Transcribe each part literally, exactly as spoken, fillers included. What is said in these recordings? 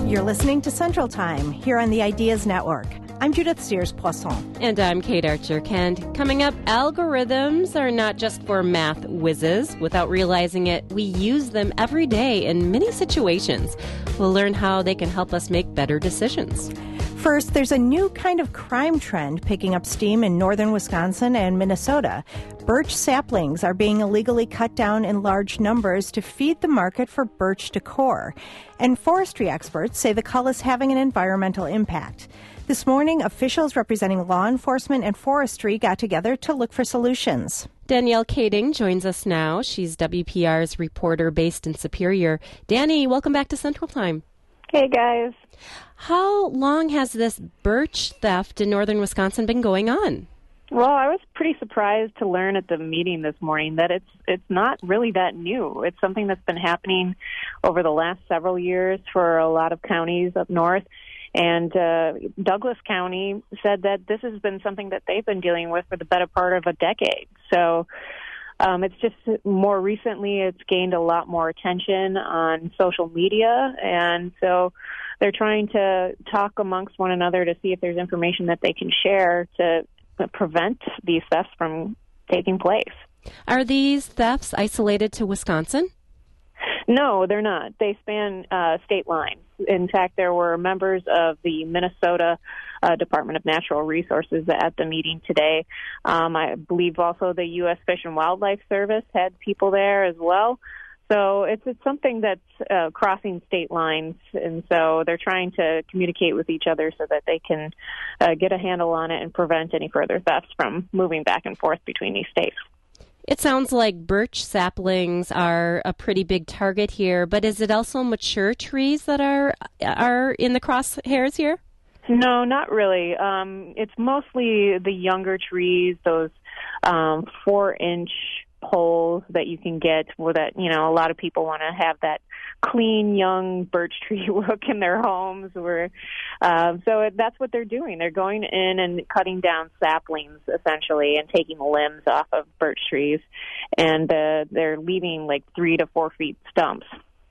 You're listening to Central Time here on the Ideas Network. I'm Judith Sears-Poisson. And I'm Kate Archer-Kent. Coming up, algorithms are not just for math whizzes. Without realizing it, we use them every day in many situations. We'll learn how they can help us make better decisions. First, there's a new kind of crime trend picking up steam in northern Wisconsin and Minnesota. Birch saplings are being illegally cut down in large numbers to feed the market for birch decor. And forestry experts say the cull is having an environmental impact. This morning, officials representing law enforcement and forestry got together to look for solutions. Danielle Kading joins us now. She's W P R's reporter based in Superior. Danny, welcome back to Central Time. Hey, guys. How long has this birch theft in northern Wisconsin been going on? Well, I was pretty surprised to learn at the meeting this morning that it's it's not really that new. It's something that's been happening over the last several years for a lot of counties up north. And uh, Douglas County said that this has been something that they've been dealing with for the better part of a decade. So um, it's just more recently it's gained a lot more attention on social media. And so they're trying to talk amongst one another to see if there's information that they can share to prevent these thefts from taking place. Are these thefts isolated to Wisconsin? No, they're not. They span uh, state lines. In fact, there were members of the Minnesota uh, Department of Natural Resources at the meeting today. Um, I believe also the U S Fish and Wildlife Service had people there as well. So it's, it's something that's uh, crossing state lines, and so they're trying to communicate with each other so that they can uh, get a handle on it and prevent any further thefts from moving back and forth between these states. It sounds like birch saplings are a pretty big target here, but is it also mature trees that are are in the crosshairs here? No, not really. Um, it's mostly the younger trees, those um, four-inch poles that you can get where that, you know, a lot of people want to have that clean, young birch tree look in their homes. Where, um, so it, that's what they're doing. They're going in and cutting down saplings, essentially, and taking limbs off of birch trees. And uh, they're leaving like three to four feet stumps.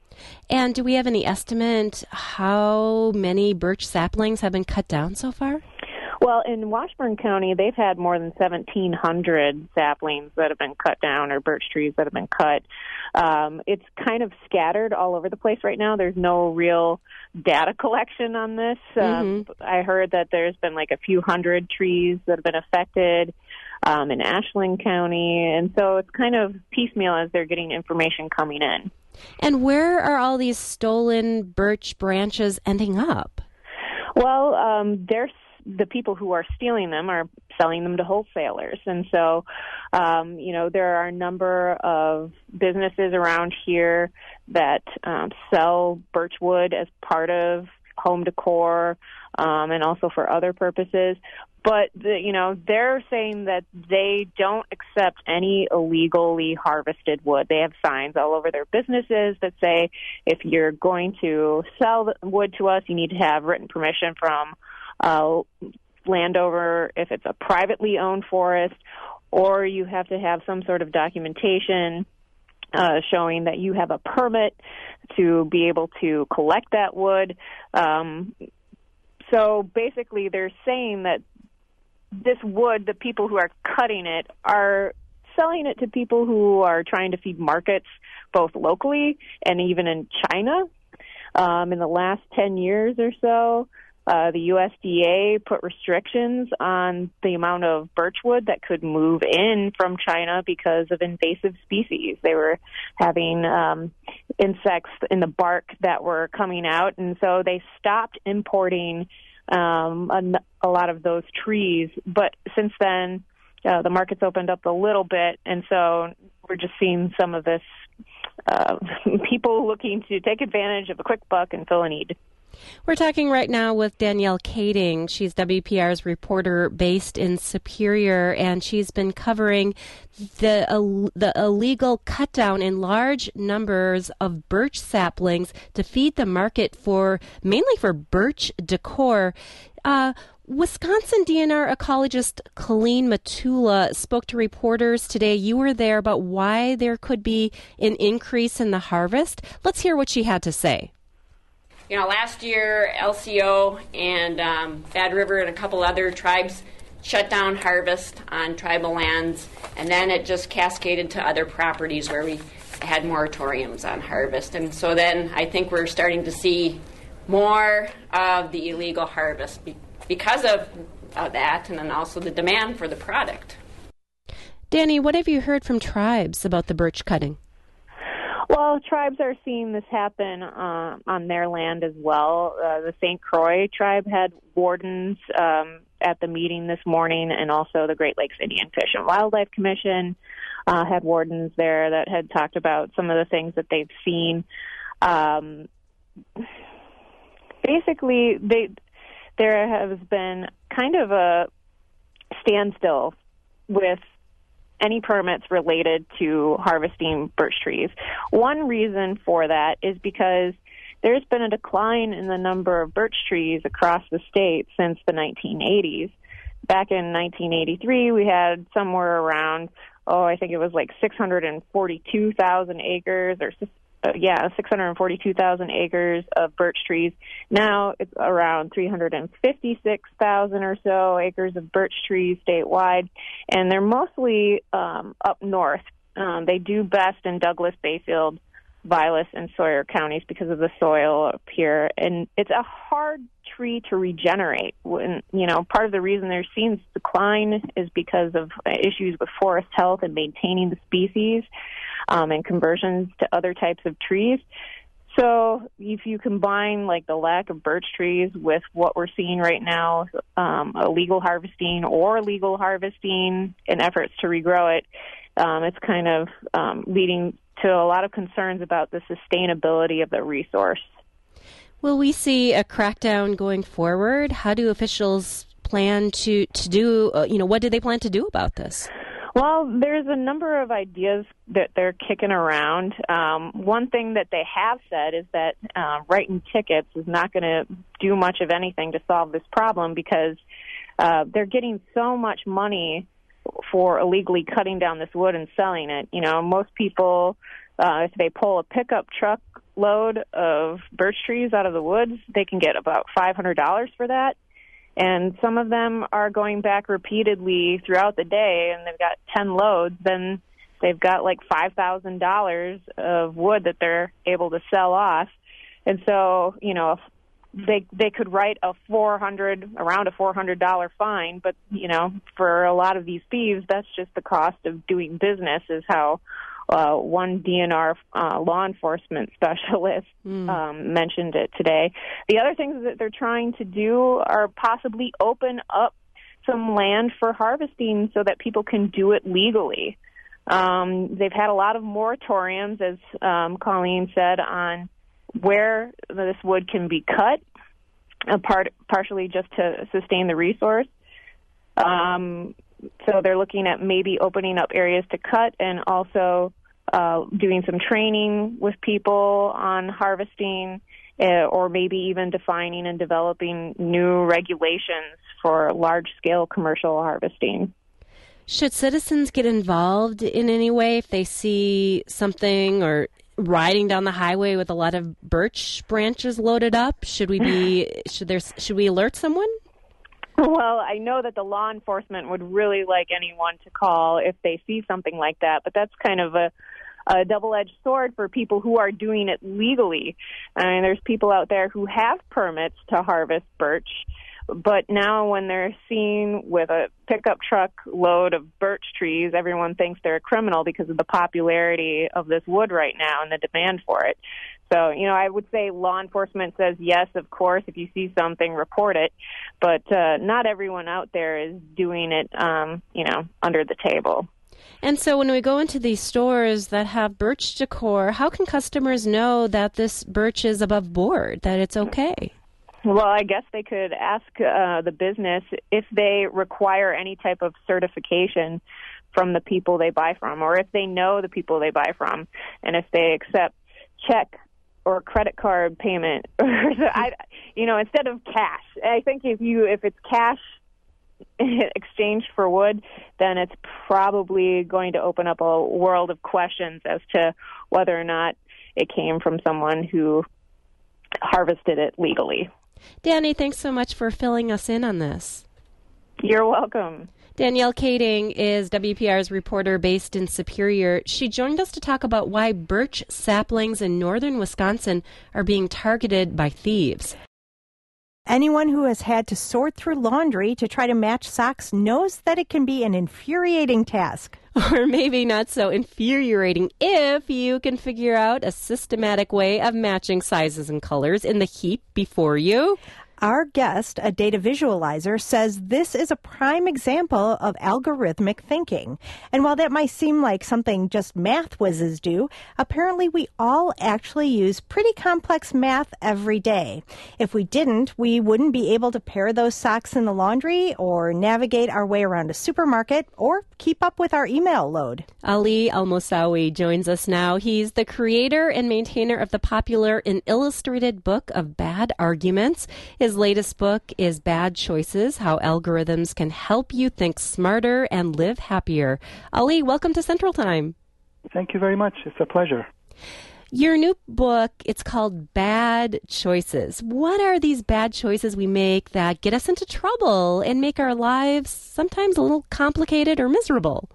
And do we have any estimate how many birch saplings have been cut down so far? Well, in Washburn County, they've had more than seventeen hundred saplings that have been cut down, or birch trees that have been cut. Um, it's kind of scattered all over the place right now. There's no real data collection on this. Mm-hmm. Um, I heard that there's been like a few hundred trees that have been affected um, in Ashland County, and so it's kind of piecemeal as they're getting information coming in. And where are all these stolen birch branches ending up? Well, um, they're the people who are stealing them are selling them to wholesalers. And so, um, you know, there are a number of businesses around here that um, sell birch wood as part of home decor um, and also for other purposes. But, the, you know, they're saying that they don't accept any illegally harvested wood. They have signs all over their businesses that say, if you're going to sell the wood to us, you need to have written permission from Uh, landowner, if it's a privately owned forest, or you have to have some sort of documentation uh, showing that you have a permit to be able to collect that wood. Um, so basically they're saying that this wood, the people who are cutting it, are selling it to people who are trying to feed markets both locally and even in China. Um, in the last ten years or so, Uh, the U S D A put restrictions on the amount of birchwood that could move in from China because of invasive species. They were having um, insects in the bark that were coming out, and so they stopped importing um, a, a lot of those trees. But since then, uh, the market's opened up a little bit, and so we're just seeing some of this uh, people looking to take advantage of a quick buck and fill a need. We're talking right now with Danielle Kading. She's W P R's reporter based in Superior, and she's been covering the uh, the illegal cut down in large numbers of birch saplings to feed the market for mainly for birch decor. Uh, Wisconsin D N R ecologist Colleen Matula spoke to reporters today. You were there about why there could be an increase in the harvest. Let's hear what she had to say. you know, last year L C O and um, Fad River and a couple other tribes shut down harvest on tribal lands, and then it just cascaded to other properties where we had moratoriums on harvest. And so then I think we're starting to see more of the illegal harvest be- because of uh, that, and then also the demand for the product. Danny, what have you heard from tribes about the birch cutting? Well, tribes are seeing this happen uh, on their land as well. Uh, the Saint Croix tribe had wardens um, at the meeting this morning, and also the Great Lakes Indian Fish and Wildlife Commission uh, had wardens there that had talked about some of the things that they've seen. Um, basically, they there has been kind of a standstill with any permits related to harvesting birch trees. One reason for that is because there's been a decline in the number of birch trees across the state since the nineteen eighties. Back in nineteen eighty-three, we had somewhere around, oh, I think it was like six hundred forty-two thousand acres, or uh, yeah, six hundred forty-two thousand acres of birch trees. Now it's around three hundred fifty-six thousand or so acres of birch trees statewide, and they're mostly um, up north. Um, they do best in Douglas, Bayfield, Vilas, and Sawyer counties because of the soil up here, and it's a hard tree to regenerate. When, you know, part of the reason they're seeing decline is because of issues with forest health and maintaining the species, um, and conversions to other types of trees. So if you combine like the lack of birch trees with what we're seeing right now, um, illegal harvesting or legal harvesting in efforts to regrow it, um, it's kind of um, leading to a lot of concerns about the sustainability of the resource. Will we see a crackdown going forward? How do officials plan to, to do, uh, you know, what do they plan to do about this? Well, there's a number of ideas that they're kicking around. Um, one thing that they have said is that uh, writing tickets is not going to do much of anything to solve this problem, because uh, they're getting so much money for illegally cutting down this wood and selling it. You know, most people, uh, if they pull a pickup truck load of birch trees out of the woods, they can get about five hundred dollars for that. And some of them are going back repeatedly throughout the day, and they've got ten loads, then they've got like five thousand dollars of wood that they're able to sell off. And so, you know, they they could write a four hundred around a four hundred dollar fine, but you know, for a lot of these thieves, that's just the cost of doing business, is how uh, one D N R uh, law enforcement specialist mm. um, mentioned it today. The other things that they're trying to do are possibly open up some land for harvesting so that people can do it legally. Um, they've had a lot of moratoriums, as um, Colleen said, on where this wood can be cut, uh, part, partially just to sustain the resource. Um, so they're looking at maybe opening up areas to cut, and also uh, doing some training with people on harvesting, uh, or maybe even defining and developing new regulations for large-scale commercial harvesting. Should citizens get involved in any way if they see something or riding down the highway with a lot of birch branches loaded up? Should we be should there should we alert someone? Well, I know that the law enforcement would really like anyone to call if they see something like that, but that's kind of a, a double-edged sword for people who are doing it legally. I mean, there's people out there who have permits to harvest birch, but now when they're seen with a pickup truck load of birch trees, everyone thinks they're a criminal because of the popularity of this wood right now and the demand for it. So, you know, I would say law enforcement says, yes, of course, if you see something, report it. But uh, not everyone out there is doing it, um, you know, under the table. And so when we go into these stores that have birch decor, how can customers know that this birch is above board, that it's okay? Well, I guess they could ask uh, the business if they require any type of certification from the people they buy from, or if they know the people they buy from, and if they accept check or credit card payment. I, you know, instead of cash. I think if you if it's cash exchanged for wood, then it's probably going to open up a world of questions as to whether or not it came from someone who harvested it legally. Danny, thanks so much for filling us in on this. You're welcome. Danielle Kading is W P R's reporter based in Superior. She joined us to talk about why birch saplings in northern Wisconsin are being targeted by thieves. Anyone who has had to sort through laundry to try to match socks knows that it can be an infuriating task. Or maybe not so infuriating if you can figure out a systematic way of matching sizes and colors in the heap before you. Our guest, a data visualizer, says this is a prime example of algorithmic thinking. And while that might seem like something just math whizzes do, apparently we all actually use pretty complex math every day. If we didn't, we wouldn't be able to pair those socks in the laundry or navigate our way around a supermarket or keep up with our email load. Ali Al-Mosawi joins us now. He's the creator and maintainer of the popular and illustrated book of Bad Arguments. His latest book is Bad Choices, How Algorithms Can Help You Think Smarter and Live Happier. Ali, welcome to Central Time. Thank you very much. It's a pleasure. Your new book, it's called Bad Choices. What are these bad choices we make that get us into trouble and make our lives sometimes a little complicated or miserable?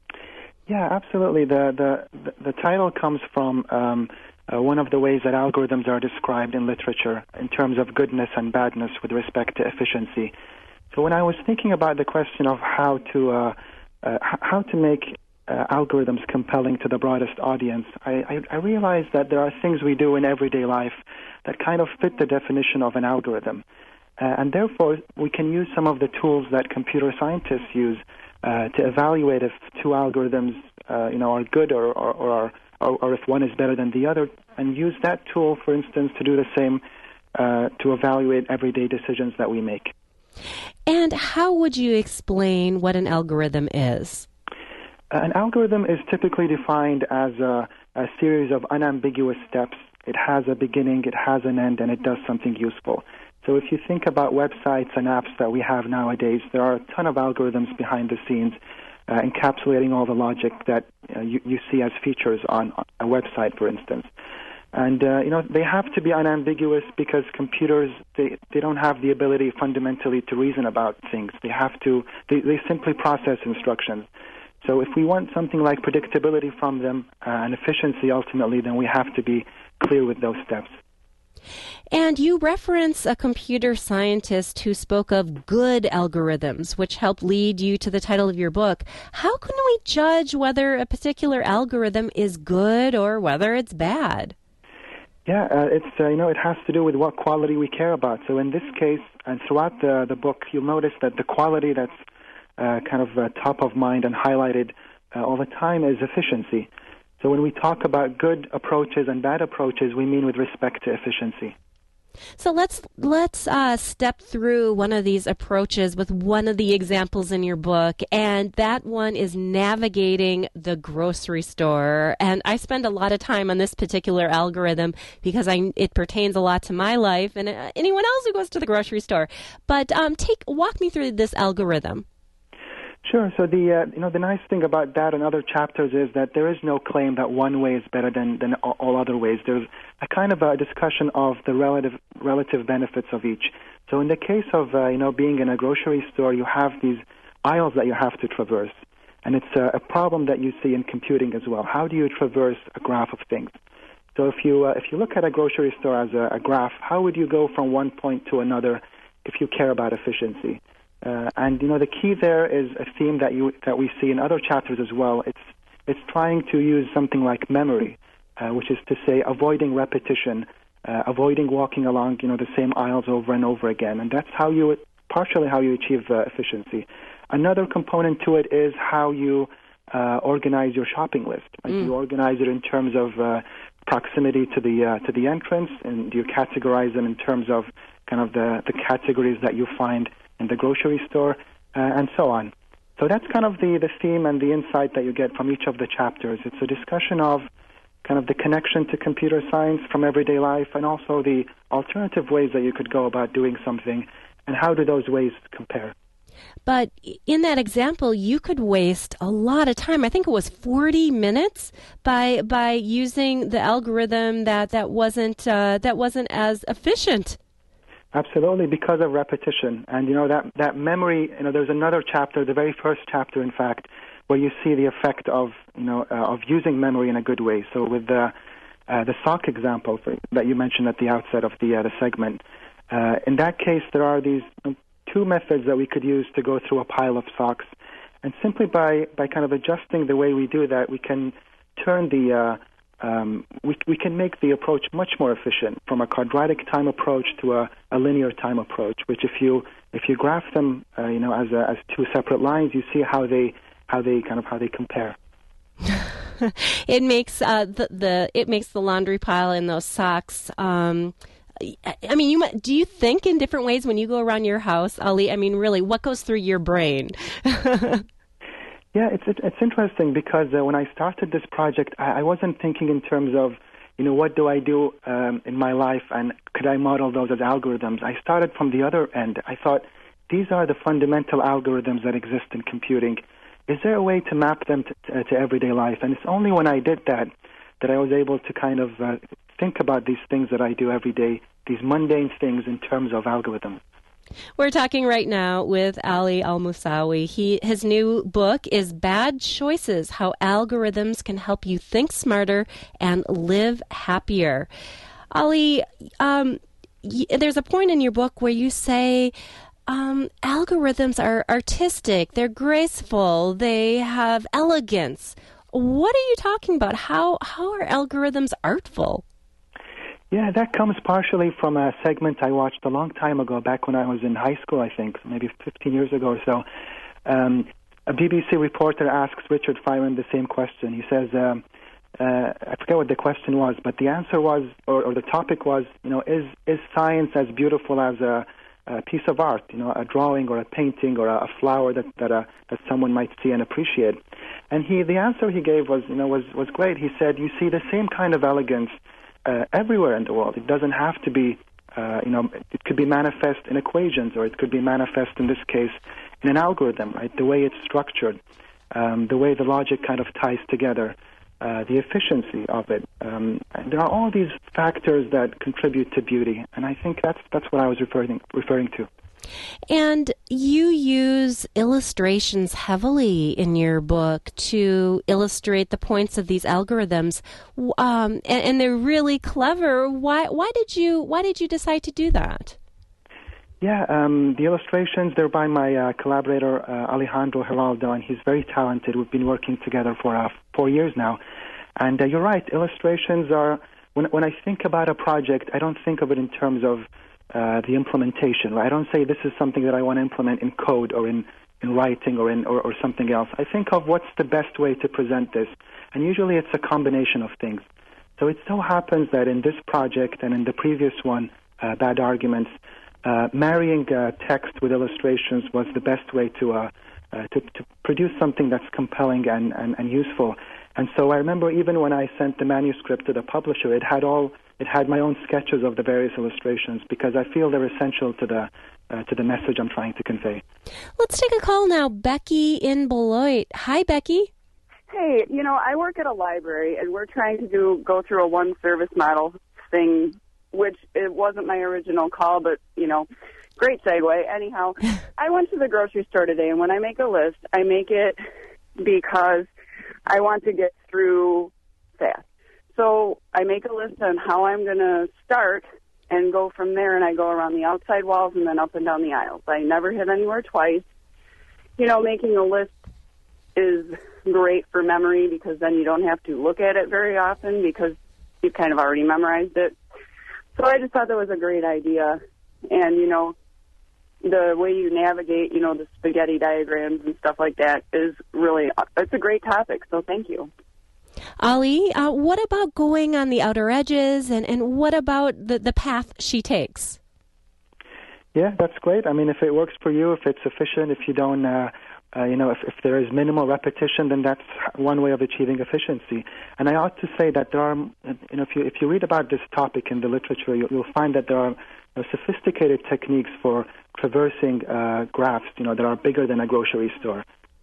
Yeah, absolutely. The the, the, the title comes from um, Uh, one of the ways that algorithms are described in literature in terms of goodness and badness with respect to efficiency. So when I was thinking about the question of how to uh, uh, how to make uh, algorithms compelling to the broadest audience, I, I, I realized that there are things we do in everyday life that kind of fit the definition of an algorithm. Uh, and therefore, we can use some of the tools that computer scientists use uh, to evaluate if two algorithms uh, you know, are good or, or, or are Or, or if one is better than the other, and use that tool, for instance, to do the same uh, to evaluate everyday decisions that we make. And how would you explain what an algorithm is? Uh, an algorithm is typically defined as a, a series of unambiguous steps. It has a beginning, it has an end, and it does something useful. So if you think about websites and apps that we have nowadays, there are a ton of algorithms behind the scenes Uh, encapsulating all the logic that uh, you, you see as features on a website, for instance. And, uh, you know, they have to be unambiguous because computers, they, they don't have the ability fundamentally to reason about things. They have to, they, they simply process instructions. So if we want something like predictability from them uh, and efficiency ultimately, then we have to be clear with those steps. And you reference a computer scientist who spoke of good algorithms, which helped lead you to the title of your book. How can we judge whether a particular algorithm is good or whether it's bad? Yeah, uh, it's uh, you know, it has to do with what quality we care about. So in this case, and throughout the, the book, you'll notice that the quality that's uh, kind of uh, top of mind and highlighted uh, all the time is efficiency. So when we talk about good approaches and bad approaches, we mean with respect to efficiency. So let's let's uh, step through one of these approaches with one of the examples in your book, and that one is navigating the grocery store. And I spend a lot of time on this particular algorithm because I, it pertains a lot to my life and uh, anyone else who goes to the grocery store. But um, take walk me through this algorithm. Sure. So the uh, you know the nice thing about that and other chapters is that there is no claim that one way is better than, than all other ways. There's a kind of a discussion of the relative relative benefits of each. So in the case of uh, you know being in a grocery store, you have these aisles that you have to traverse, and it's a, a problem that you see in computing as well. How do you traverse a graph of things? So if you uh, if you look at a grocery store as a, a graph, how would you go from one point to another if you care about efficiency? Uh, and you know the key there is a theme that you that we see in other chapters as well. It's it's trying to use something like memory, uh, which is to say avoiding repetition, uh, avoiding walking along you know the same aisles over and over again, and that's how you partially how you achieve uh, efficiency. Another component to it is how you uh, organize your shopping list. Like mm. You organize it in terms of uh, proximity to the uh, to the entrance, and you categorize them in terms of kind of the the categories that you find in the grocery store, uh, and so on. So that's kind of the, the theme and the insight that you get from each of the chapters. It's a discussion of kind of the connection to computer science from everyday life and also the alternative ways that you could go about doing something and how do those ways compare. But in that example, you could waste a lot of time. I think it was forty minutes by by using the algorithm that that wasn't uh, that wasn't as efficient. Absolutely, because of repetition. And, you know, that, that memory, you know, there's another chapter, the very first chapter, in fact, where you see the effect of, you know, uh, of using memory in a good way. So with the, uh, the sock example for, that you mentioned at the outset of the, uh, the segment, uh, in that case, there are these two methods that we could use to go through a pile of socks. And simply by, by kind of adjusting the way we do that, we can turn the... Uh, Um, we, we can make the approach much more efficient from a quadratic time approach to a, a linear time approach. Which, if you if you graph them, uh, you know, as a, as two separate lines, you see how they how they kind of how they compare. It makes uh, the, the it makes the laundry pile in those socks. Um, I mean, you might, do you think in different ways when you go around your house, Ali? I mean, really, what goes through your brain? Yeah, it's it, it's interesting because uh, when I started this project, I, I wasn't thinking in terms of, you know, what do I do um, in my life and could I model those as algorithms. I started from the other end. I thought, these are the fundamental algorithms that exist in computing. Is there a way to map them to, to, to everyday life? And it's only when I did that that I was able to kind of uh, think about these things that I do every day, these mundane things in terms of algorithms. We're talking right now with Ali Al-Musawi. He, his new book is Bad Choices, How Algorithms Can Help You Think Smarter and Live Happier. Ali, um, y- there's a point in your book where you say um, algorithms are artistic, they're graceful, they have elegance. What are you talking about? How, how are algorithms artful? Yeah, that comes partially from a segment I watched a long time ago, back when I was in high school, I think, maybe fifteen years ago or so. Um, a B B C reporter asks Richard Feynman the same question. He says, um, uh, I forget what the question was, but the answer was, or, or the topic was, you know, is is science as beautiful as a, a piece of art, you know, a drawing or a painting or a, a flower that that, uh, that someone might see and appreciate? And he, the answer he gave was, you know, was was great. He said, you see the same kind of elegance Uh, everywhere in the world. It doesn't have to be, uh, you know, it could be manifest in equations, or it could be manifest, in this case, in an algorithm, right? The way it's structured, um, the way the logic kind of ties together, uh, the efficiency of it. Um, and there are all these factors that contribute to beauty, and I think that's that's what I was referring referring to. And you use illustrations heavily in your book to illustrate the points of these algorithms, um, and, and they're really clever. Why? Why did you? Why did you decide to do that? Yeah, um, the illustrations, they're by my uh, collaborator uh, Alejandro Giraldo, and he's very talented. We've been working together for uh, four years now, and uh, you're right. Illustrations are when when I think about a project, I don't think of it in terms of Uh, the implementation. Right? I don't say this is something that I want to implement in code or in, in writing or in or, or something else. I think of what's the best way to present this, and usually it's a combination of things. So it so happens that in this project and in the previous one, uh, Bad Arguments, uh, marrying uh, text with illustrations was the best way to, uh, uh, to to produce something that's compelling and, and, and useful. And so I remember even when I sent the manuscript to the publisher, it had all It had my own sketches of the various illustrations because I feel they're essential to the uh, to the message I'm trying to convey. Let's take a call now. Becky in Beloit. Hi, Becky. Hey, you know, I work at a library, and we're trying to do go through a one service model thing, which it wasn't my original call, but, you know, great segue. Anyhow, I went to the grocery store today, and when I make a list, I make it because I want to get through fast. So I make a list on how I'm going to start and go from there, and I go around the outside walls and then up and down the aisles. I never hit anywhere twice. You know, making a list is great for memory because then you don't have to look at it very often because you've kind of already memorized it. So I just thought that was a great idea. And, you know, the way you navigate, you know, the spaghetti diagrams and stuff like that is really, it's a great topic, so thank you. Ali, uh, what about going on the outer edges, and, and what about the, the path she takes? Yeah, that's great. I mean, if it works for you, if it's efficient, if you don't, uh, uh, you know, if, if there is minimal repetition, then that's one way of achieving efficiency. And I ought to say that there are, you know, if you if you read about this topic in the literature, you'll, you'll find that there are you know, sophisticated techniques for traversing uh, graphs, you know, that are bigger than a grocery store.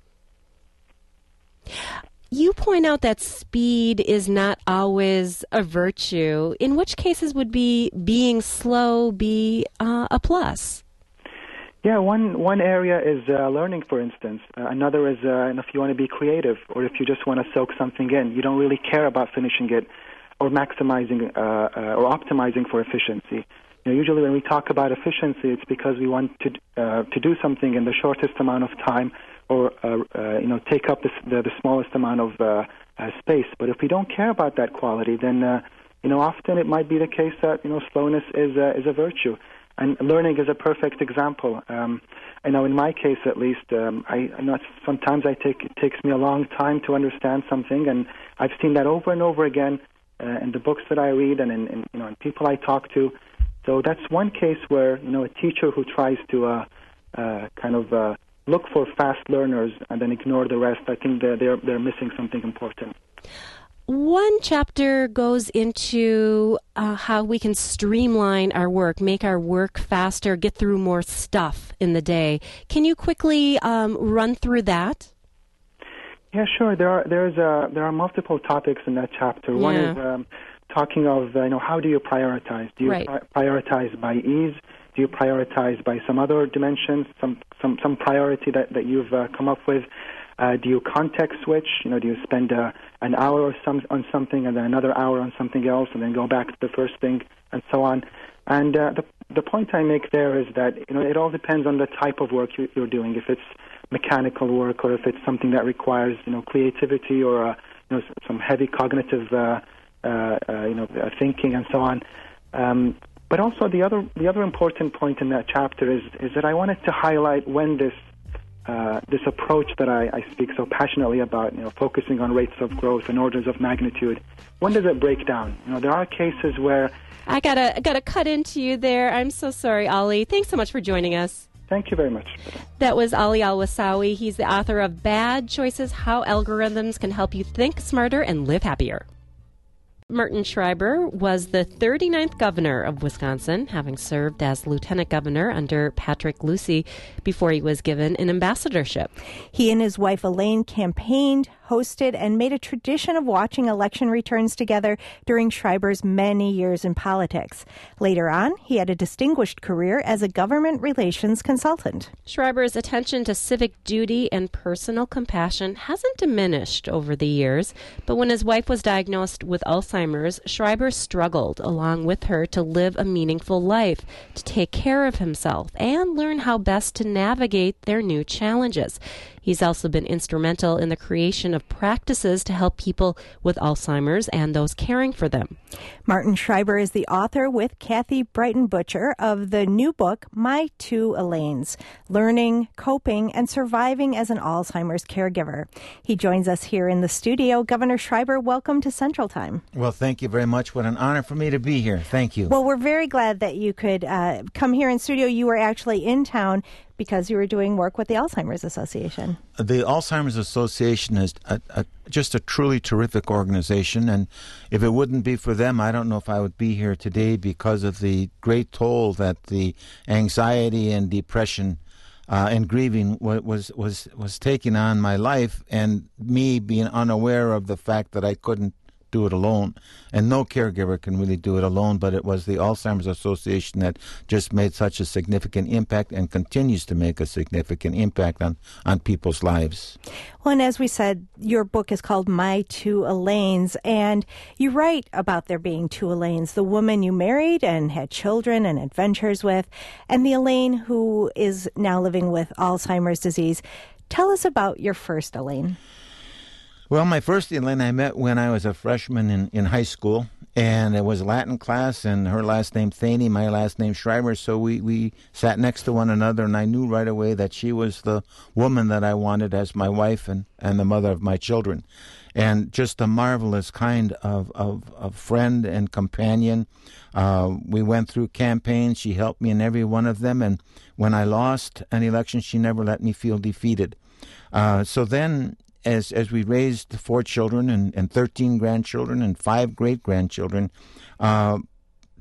You point out that speed is not always a virtue. In which cases would be being slow be uh, a plus? Yeah, one one area is uh, learning, for instance. Uh, another is uh, if you want to be creative, or if you just want to soak something in. You don't really care about finishing it or maximizing uh, uh, or optimizing for efficiency. You know, usually when we talk about efficiency, it's because we want to uh, to do something in the shortest amount of time, or uh, uh, you know, take up the, the, the smallest amount of uh, uh, space. But if we don't care about that quality, then uh, you know, often it might be the case that you know slowness is uh, is a virtue, and learning is a perfect example. Um, I know in my case, at least, um, I, I know sometimes I take it takes me a long time to understand something, and I've seen that over and over again uh, in the books that I read and in, in you know in people I talk to. So that's one case where you know a teacher who tries to uh, uh, kind of uh, look for fast learners and then ignore the rest, I think they're, they're, they're missing something important. One chapter goes into uh, how we can streamline our work, make our work faster, get through more stuff in the day. Can you quickly um, run through that? Yeah, sure. There are there's uh, there are multiple topics in that chapter. Yeah. One is um, talking of uh, you know how do you prioritize? Do you right. pri- prioritize by ease? Do you prioritize by some other dimensions, some some, some priority that, that you've uh, come up with? Uh, do you context switch? You know, do you spend uh, an hour or some on something and then another hour on something else and then go back to the first thing and so on? And uh, the the point I make there is that you know it all depends on the type of work you, you're doing. If it's mechanical work or if it's something that requires you know creativity or uh, you know some heavy cognitive uh, uh, uh, you know uh, thinking and so on. Um, But also the other the other important point in that chapter is is that I wanted to highlight when this uh, this approach that I, I speak so passionately about, you know, focusing on rates of growth and orders of magnitude, when does it break down? You know, there are cases where I gotta I gotta cut into you there. I'm so sorry, Ali. Thanks so much for joining us. Thank you very much. That was Ali Al-Wasawi. He's the author of Bad Choices: How Algorithms Can Help You Think Smarter and Live Happier. Martin Schreiber was the thirty-ninth governor of Wisconsin, having served as lieutenant governor under Patrick Lucey before he was given an ambassadorship. He and his wife Elaine campaigned, hosted, and made a tradition of watching election returns together during Schreiber's many years in politics. Later on, he had a distinguished career as a government relations consultant. Schreiber's attention to civic duty and personal compassion hasn't diminished over the years, but when his wife was diagnosed with Alzheimer's, Schreiber struggled along with her to live a meaningful life, to take care of himself, and learn how best to navigate their new challenges. He's also been instrumental in the creation of practices to help people with Alzheimer's and those caring for them. Martin Schreiber is the author with Kathy Brighton-Butcher of the new book, My Two Elaines, Learning, Coping, and Surviving as an Alzheimer's Caregiver. He joins us here in the studio. Governor Schreiber, welcome to Central Time. Well, thank you very much. What an honor for me to be here. Thank you. Well, we're very glad that you could uh, come here in studio. You were actually in town because you were doing work with the Alzheimer's Association. The Alzheimer's Association is a, a, just a truly terrific organization, and if it wouldn't be for them, I don't know if I would be here today because of the great toll that the anxiety and depression uh, and grieving was, was, was taking on my life, and me being unaware of the fact that I couldn't do it alone. And no caregiver can really do it alone, but it was the Alzheimer's Association that just made such a significant impact and continues to make a significant impact on, on people's lives. Well, and as we said, your book is called My Two Elaines, and you write about there being two Elaines, the woman you married and had children and adventures with, and the Elaine who is now living with Alzheimer's disease. Tell us about your first Elaine. Well, my first Elaine I met when I was a freshman in, in high school, and it was Latin class, and her last name Thaney, my last name Schreiber, so we, we sat next to one another, and I knew right away that she was the woman that I wanted as my wife and, and the mother of my children. And just a marvelous kind of, of, of friend and companion. Uh, we went through campaigns. She helped me in every one of them, and when I lost an election, she never let me feel defeated. Uh, so then... As as we raised four children and, and thirteen grandchildren and five great-grandchildren, uh,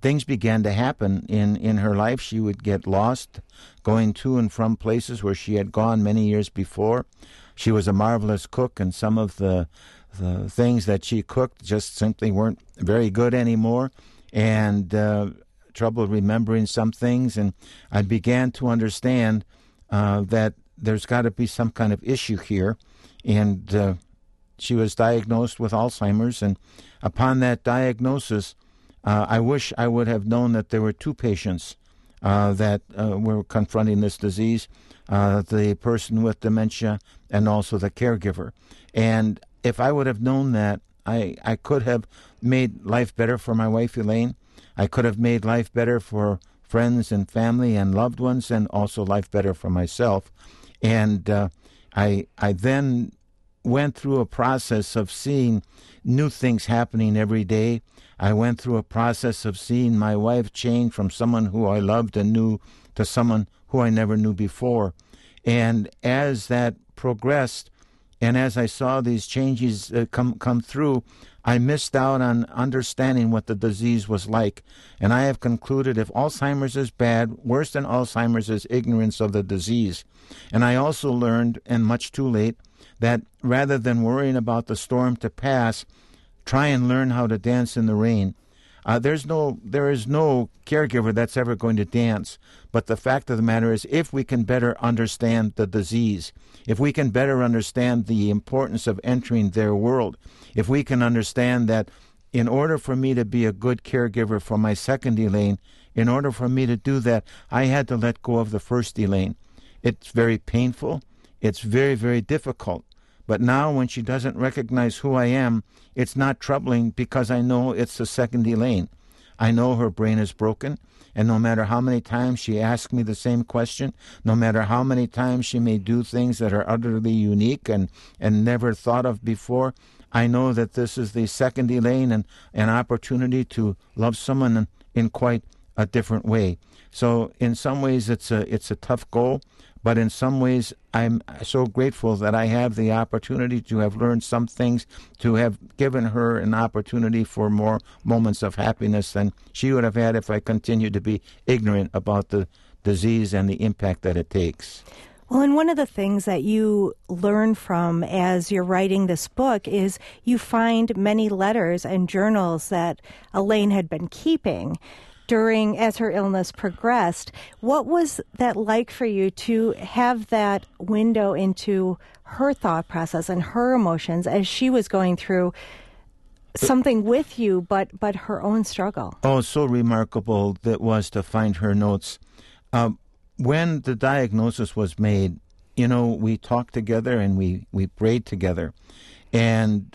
things began to happen in, in her life. She would get lost going to and from places where she had gone many years before. She was a marvelous cook, and some of the the things that she cooked just simply weren't very good anymore, and uh, trouble remembering some things. And I began to understand uh, that there's got to be some kind of issue here. And uh, she was diagnosed with Alzheimer's, and upon that diagnosis, uh, I wish I would have known that there were two patients uh, that uh, were confronting this disease, uh, the person with dementia and also the caregiver. And if I would have known that, I, I could have made life better for my wife, Elaine. I could have made life better for friends and family and loved ones, and also life better for myself. And uh, I I then went through a process of seeing new things happening every day. I went through a process of seeing my wife change from someone who I loved and knew to someone who I never knew before. And as that progressed, and as I saw these changes uh, come come through, I missed out on understanding what the disease was like. And I have concluded if Alzheimer's is bad, worse than Alzheimer's is ignorance of the disease. And I also learned, and much too late, that rather than worrying about the storm to pass, try and learn how to dance in the rain. Uh, there's no, there is no caregiver that's ever going to dance. But the fact of the matter is, if we can better understand the disease, if we can better understand the importance of entering their world, if we can understand that in order for me to be a good caregiver for my second Elaine, in order for me to do that, I had to let go of the first Elaine. It's very painful. It's very, very difficult. But now when she doesn't recognize who I am, it's not troubling because I know it's the second Elaine. I know her brain is broken, and no matter how many times she asks me the same question, no matter how many times she may do things that are utterly unique and, and never thought of before, I know that this is the second Elaine and an opportunity to love someone in, in quite a different way. So in some ways it's a it's a tough goal, but in some ways I'm so grateful that I have the opportunity to have learned some things, to have given her an opportunity for more moments of happiness than she would have had if I continued to be ignorant about the disease and the impact that it takes. Well, and one of the things that you learn from as you're writing this book is you find many letters and journals that Elaine had been keeping during, as her illness progressed. What was that like for you to have that window into her thought process and her emotions as she was going through something with you, but, but her own struggle? Oh, so remarkable that was to find her notes. Um, when the diagnosis was made, you know, we talked together and we, we prayed together. And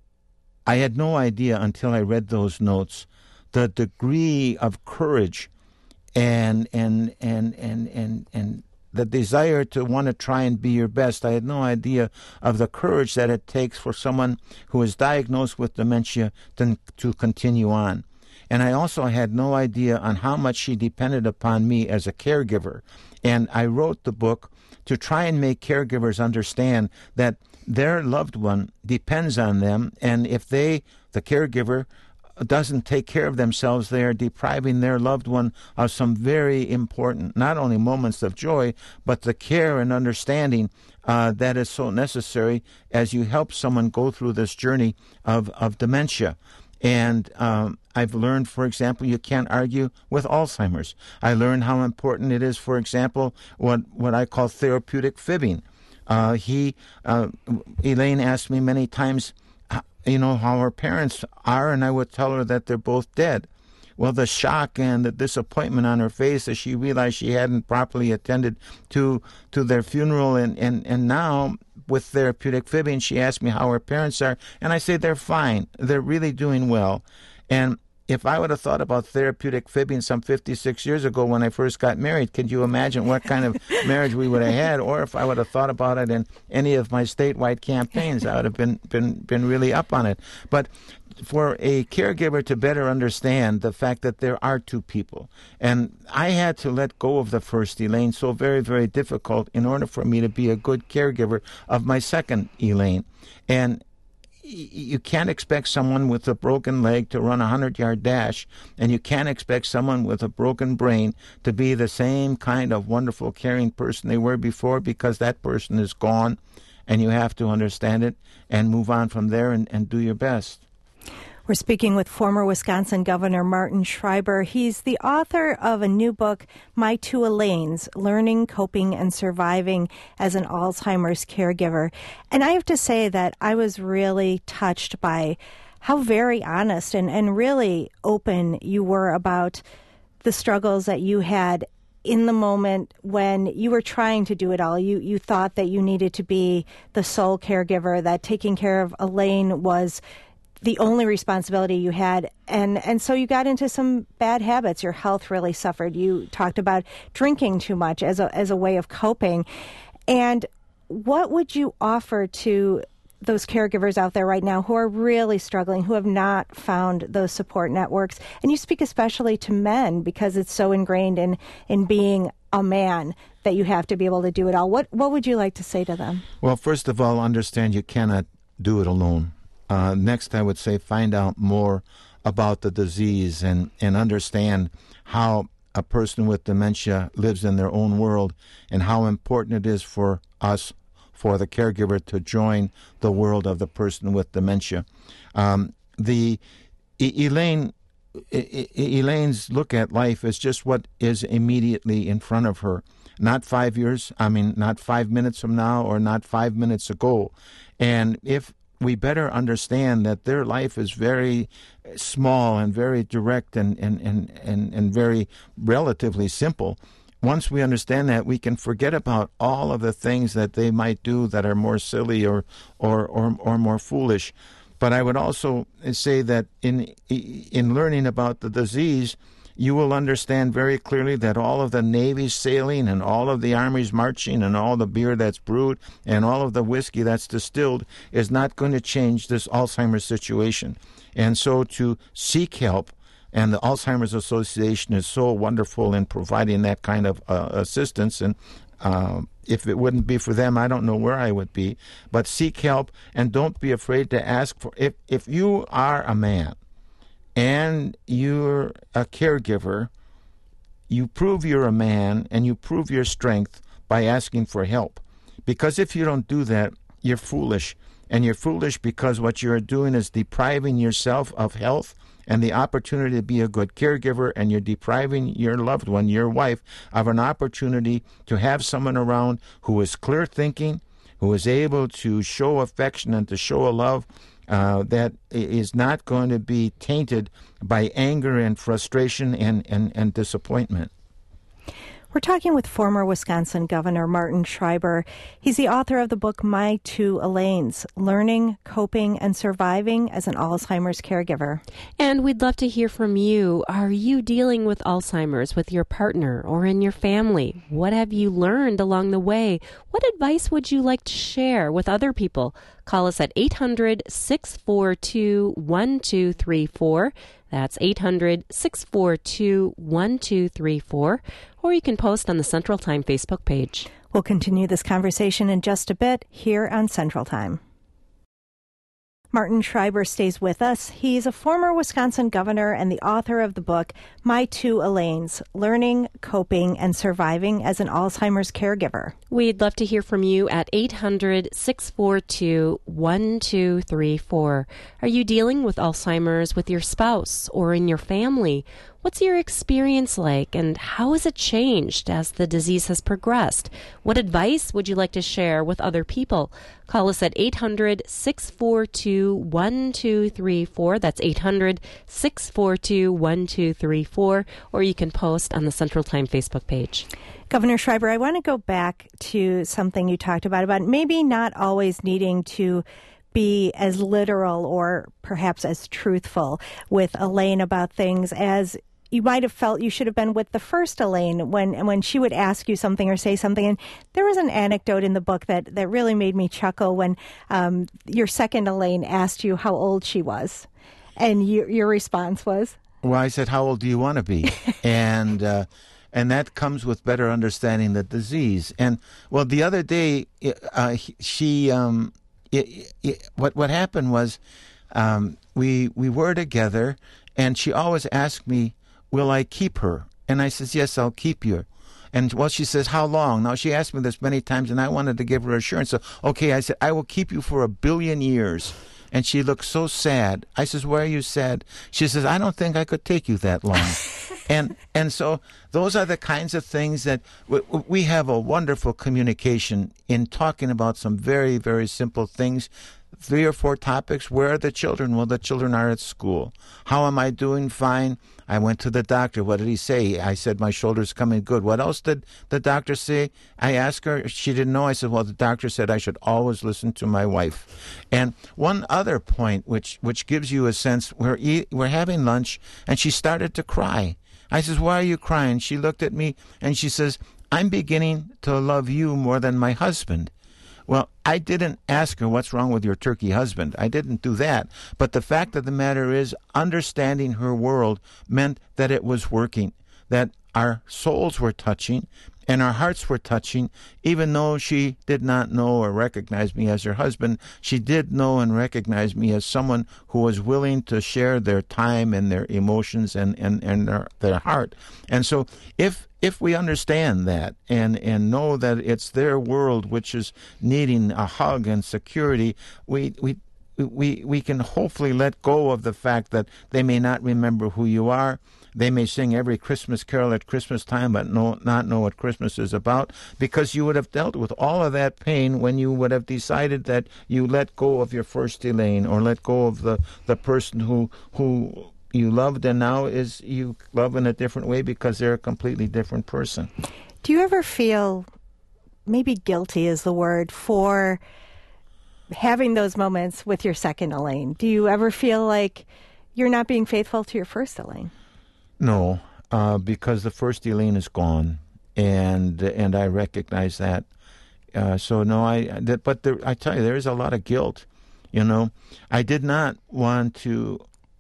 I had no idea until I read those notes the degree of courage and and and and and and the desire to want to try and be your best. I had no idea of the courage that it takes for someone who is diagnosed with dementia to, to continue on. And I also had no idea on how much she depended upon me as a caregiver. And I wrote the book to try and make caregivers understand that their loved one depends on them, and if they, the caregiver, doesn't take care of themselves, they are depriving their loved one of some very important, not only moments of joy, but the care and understanding uh, that is so necessary as you help someone go through this journey of, of dementia. And um, I've learned, for example, you can't argue with Alzheimer's. I learned how important it is, for example, what, what I call therapeutic fibbing. Uh, he, uh, Elaine asked me many times, you know, how her parents are, and I would tell her that they're both dead. Well, the shock and the disappointment on her face as she realized she hadn't properly attended to to their funeral, and, and, and now with therapeutic fibbing, she asked me how her parents are, and I say they're fine. They're really doing well. And if I would have thought about therapeutic fibbing some fifty-six years ago when I first got married, could you imagine what kind of marriage we would have had? Or if I would have thought about it in any of my statewide campaigns, I would have been, been, been really up on it. But for a caregiver to better understand the fact that there are two people, and I had to let go of the first Elaine, so very, very difficult, in order for me to be a good caregiver of my second Elaine. And you can't expect someone with a broken leg to run a hundred-yard dash, and you can't expect someone with a broken brain to be the same kind of wonderful, caring person they were before, because that person is gone, and you have to understand it and move on from there and, and do your best. We're speaking with former Wisconsin Governor Martin Schreiber. He's the author of a new book, My Two Elaines, Learning, Coping, and Surviving as an Alzheimer's Caregiver. And I have to say that I was really touched by how very honest and, and really open you were about the struggles that you had in the moment when you were trying to do it all. You, you thought that you needed to be the sole caregiver, that taking care of Elaine was the only responsibility you had, and and so you got into some bad habits. Your health really suffered. You talked about drinking too much as a as a way of coping. And what would you offer to those caregivers out there right now who are really struggling, who have not found those support networks? And you speak especially to men, because it's so ingrained in in being a man that you have to be able to do it all. What what would you like to say to them? Well, first of all, understand you cannot do it alone. Uh, next, I would say find out more about the disease and, and understand how a person with dementia lives in their own world, and how important it is for us, for the caregiver, to join the world of the person with dementia. Um, the e- Elaine, e- e- Elaine's look at life is just what is immediately in front of her. Not five years, I mean, not five minutes from now or not five minutes ago. And if we better understand that their life is very small and very direct and, and, and, and, and very relatively simple. Once we understand that, we can forget about all of the things that they might do that are more silly or or, or, or more foolish. But I would also say that in in learning about the disease, you will understand very clearly that all of the Navy's sailing and all of the Army's marching and all the beer that's brewed and all of the whiskey that's distilled is not going to change this Alzheimer's situation. And so to seek help, and the Alzheimer's Association is so wonderful in providing that kind of uh, assistance, and uh, if it wouldn't be for them, I don't know where I would be. But seek help, and don't be afraid to ask for, if if you are a man and you're a caregiver, you prove you're a man and you prove your strength by asking for help. Because if you don't do that, you're foolish. And you're foolish because what you're doing is depriving yourself of health and the opportunity to be a good caregiver, and you're depriving your loved one, your wife, of an opportunity to have someone around who is clear thinking, who is able to show affection and to show a love Uh, that is not going to be tainted by anger and frustration and, and, and disappointment. We're talking with former Wisconsin Governor Martin Schreiber. He's the author of the book My Two Elaines, Learning, Coping, and Surviving as an Alzheimer's Caregiver. And we'd love to hear from you. Are you dealing with Alzheimer's with your partner or in your family? What have you learned along the way? What advice would you like to share with other people? Call us at eight hundred, six four two, one two three four. That's eight hundred, six four two, one two three four. Or you can post on the Central Time Facebook page. We'll continue this conversation in just a bit here on Central Time. Martin Schreiber stays with us. He's a former Wisconsin governor and the author of the book, My Two Elaines, Learning, Coping, and Surviving as an Alzheimer's Caregiver. We'd love to hear from you at eight hundred, six four two, one two three four. Are you dealing with Alzheimer's with your spouse or in your family? What's your experience like, and how has it changed as the disease has progressed? What advice would you like to share with other people? Call us at eight hundred, six four two, one two three four. That's eight hundred, six four two, one two three four. Or you can post on the Central Time Facebook page. Governor Schreiber, I want to go back to something you talked about, about maybe not always needing to be as literal or perhaps as truthful with Elaine about things as you might have felt you should have been with the first Elaine when when she would ask you something or say something. And there was an anecdote in the book that, that really made me chuckle when um, your second Elaine asked you how old she was. And you, your response was? Well, I said, how old do you want to be? and uh, and that comes with better understanding the disease. And, well, the other day, uh, she... Um, it, it, what what happened was um, we we were together, and she always asked me, "Will I keep her?" And I says, "Yes, I'll keep you." And, well, she says, "How long?" Now, she asked me this many times, and I wanted to give her assurance. So, okay, I said, "I will keep you for a billion years." And she looked so sad. I says, "Why are you sad?" She says, "I don't think I could take you that long." and and so those are the kinds of things that we, we have a wonderful communication in talking about some very, very simple things. Three or four topics. Where are the children? Well, the children are at school. How am I doing? Fine. I went to the doctor. What did he say? I said, my shoulder's coming good. What else did the doctor say? I asked her. She didn't know. I said, well, the doctor said I should always listen to my wife. And one other point, which, which gives you a sense, we're, eat, we're having lunch, and she started to cry. I says, "Why are you crying?" She looked at me, and she says, "I'm beginning to love you more than my husband." Well, I didn't ask her, "What's wrong with your turkey husband?" I didn't do that. But the fact of the matter is, understanding her world meant that it was working, that our souls were touching and our hearts were touching. Even though she did not know or recognize me as her husband, she did know and recognize me as someone who was willing to share their time and their emotions and, and, and their, their heart. And so if If we understand that and, and know that it's their world which is needing a hug and security, we we we we can hopefully let go of the fact that they may not remember who you are. They may sing every Christmas carol at Christmas time, but no, not know what Christmas is about, because you would have dealt with all of that pain when you would have decided that you let go of your first Elaine, or let go of the, the person who who. you loved, and now is you love in a different way because they're a completely different person. Do you ever feel, maybe guilty is the word, for having those moments with your second Elaine? Do you ever feel like you're not being faithful to your first Elaine? No, uh, because the first Elaine is gone, and and I recognize that. Uh, so no, I. That, but there, I tell you, there is a lot of guilt. You know, I did not want to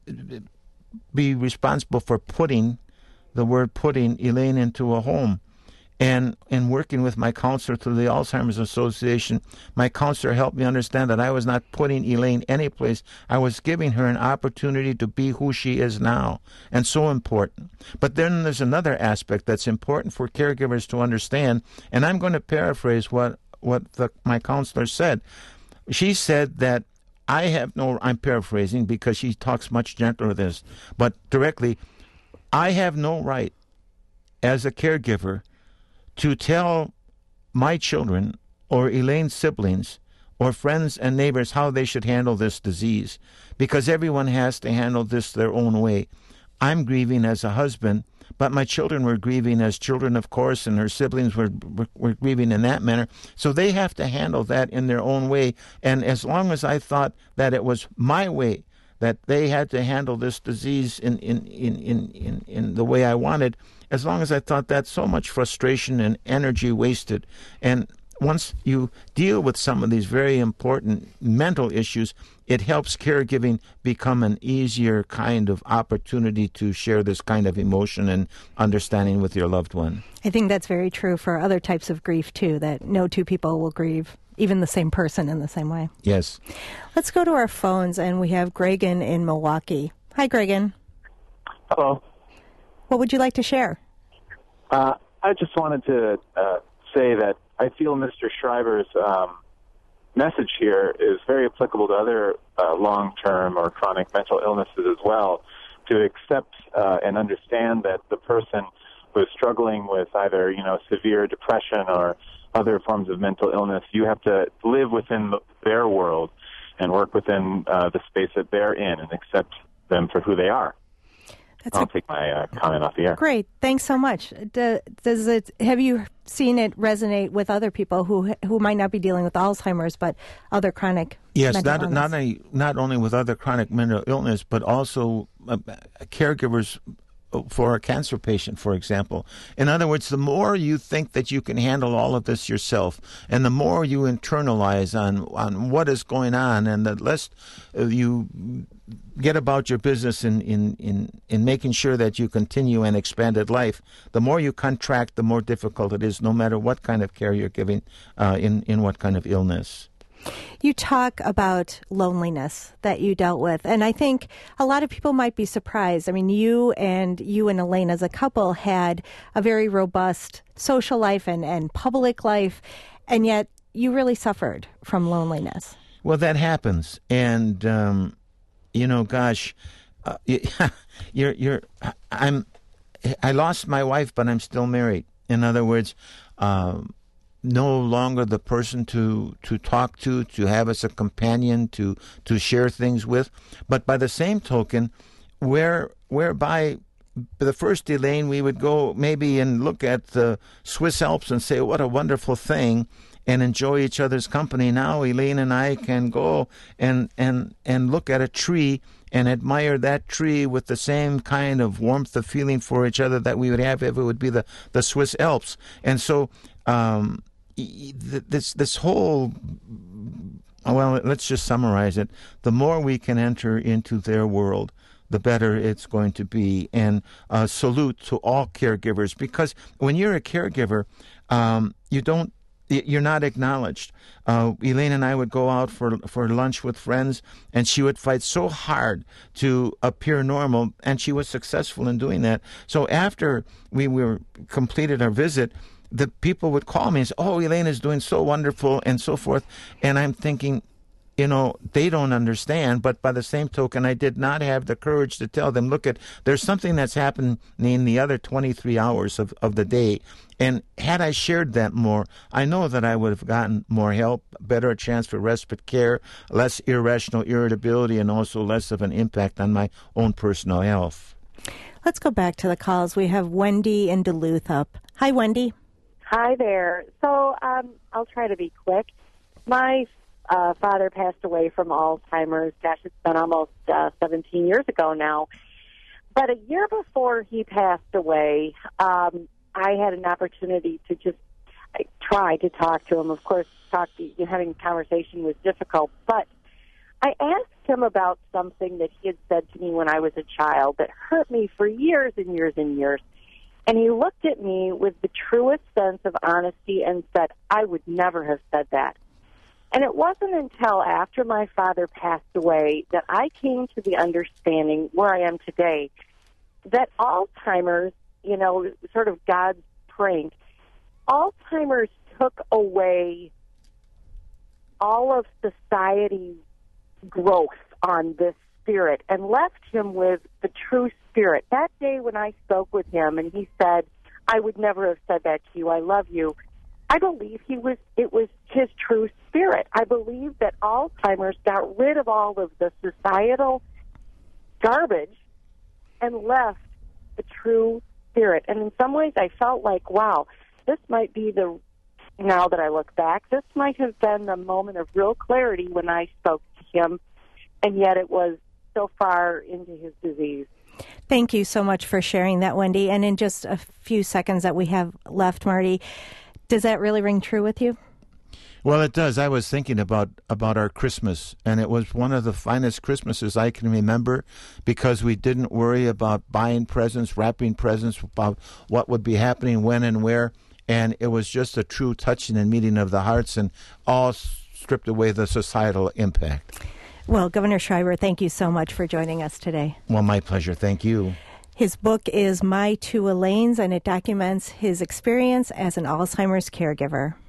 be responsible for putting, the word putting, Elaine into a home. And in working with my counselor through the Alzheimer's Association, my counselor helped me understand that I was not putting Elaine anyplace. I was giving her an opportunity to be who she is now, and so important. But then there's another aspect that's important for caregivers to understand, and I'm going to paraphrase what, what the, my counselor said. She said that I have no, I'm paraphrasing because she talks much gentler than this, but directly, I have no right as a caregiver to tell my children or Elaine's siblings or friends and neighbors how they should handle this disease, because everyone has to handle this their own way. I'm grieving as a husband, but my children were grieving as children, of course, and her siblings were, were were grieving in that manner. So they have to handle that in their own way. And as long as I thought that it was my way, that they had to handle this disease in, in, in, in, in, in the way I wanted, as long as I thought that, so much frustration and energy wasted. And once you deal with some of these very important mental issues, it helps caregiving become an easier kind of opportunity to share this kind of emotion and understanding with your loved one. I think that's very true for other types of grief, too, that no two people will grieve even the same person in the same way. Yes. Let's go to our phones, and we have Gregan in Milwaukee. Hi, Gregan. Hello. What would you like to share? Uh, I just wanted to uh, say that I feel Mister Schreiber's um, message here is very applicable to other uh, long-term or chronic mental illnesses as well, to accept uh, and understand that the person who is struggling with either, you know, severe depression or other forms of mental illness, you have to live within the, their world and work within uh, the space that they're in and accept them for who they are. That's I'll a, take my uh, comment off the air. Great. Thanks so much. Do, does it? Have you seen it resonate with other people who who might not be dealing with Alzheimer's, but other chronic yes, mental not illness? not only not only with other chronic mental illness, but also uh, caregivers for a cancer patient, for example. In other words, the more you think that you can handle all of this yourself, and the more you internalize on, on what is going on, and the less you get about your business in, in, in, in making sure that you continue an expanded life, the more you contract, the more difficult it is, no matter what kind of care you're giving uh, in, in what kind of illness. You talk about loneliness that you dealt with, and I think a lot of people might be surprised. I mean, you and you and Elaine as a couple had a very robust social life and, and public life, and yet you really suffered from loneliness. Well, that happens, and um, you know, gosh, uh, you're you're I'm I lost my wife, but I'm still married. In other words, um, no longer the person to, to talk to, to have as a companion, to to share things with. But by the same token, where whereby the first Elaine, we would go maybe and look at the Swiss Alps and say, what a wonderful thing, and enjoy each other's company. Now Elaine and I can go and, and, and look at a tree and admire that tree with the same kind of warmth of feeling for each other that we would have if it would be the, the Swiss Alps. And so um, this this whole, well, let's just summarize it. The more we can enter into their world, the better it's going to be. And uh, salute to all caregivers, because when you're a caregiver, um, you don't, you're not acknowledged. Uh, Elaine and I would go out for for lunch with friends, and she would fight so hard to appear normal, and she was successful in doing that. So after we were completed our visit, the people would call me and say, oh, Elaine is doing so wonderful, and so forth. And I'm thinking, you know, they don't understand. But by the same token, I did not have the courage to tell them, look, at there's something that's happening in the other twenty-three hours of, of the day. And had I shared that more, I know that I would have gotten more help, better chance for respite care, less irrational irritability, and also less of an impact on my own personal health. Let's go back to the calls. We have Wendy in Duluth up. Hi, Wendy. Hi there. So um, I'll try to be quick. My uh, father passed away from Alzheimer's. Gosh, it's been almost uh, seventeen years ago now. But a year before he passed away, um, I had an opportunity to just try to talk to him. Of course, talk to, having a conversation was difficult, but I asked him about something that he had said to me when I was a child that hurt me for years and years and years. And he looked at me with the truest sense of honesty and said, I would never have said that. And it wasn't until after my father passed away that I came to the understanding where I am today that Alzheimer's, you know, sort of God's prank, Alzheimer's took away all of society's growth on this spirit and left him with the true spirit. That day when I spoke with him and he said, I would never have said that to you, I love you, I believe he was. It was his true spirit. I believe that Alzheimer's got rid of all of the societal garbage and left the true spirit. And in some ways I felt like, wow, this might be the, now that I look back, this might have been the moment of real clarity when I spoke to him, and yet it was so far into his disease. Thank you so much for sharing that, Wendy. And in just a few seconds that we have left, Marty, does that really ring true with you? Well, it does. I was thinking about, about our Christmas, and it was one of the finest Christmases I can remember because we didn't worry about buying presents, wrapping presents, about what would be happening when and where, and it was just a true touching and meeting of the hearts, and all stripped away the societal impact. Well, Governor Schreiber, thank you so much for joining us today. Well, my pleasure. Thank you. His book is My Two Elaines, and it documents his experience as an Alzheimer's caregiver.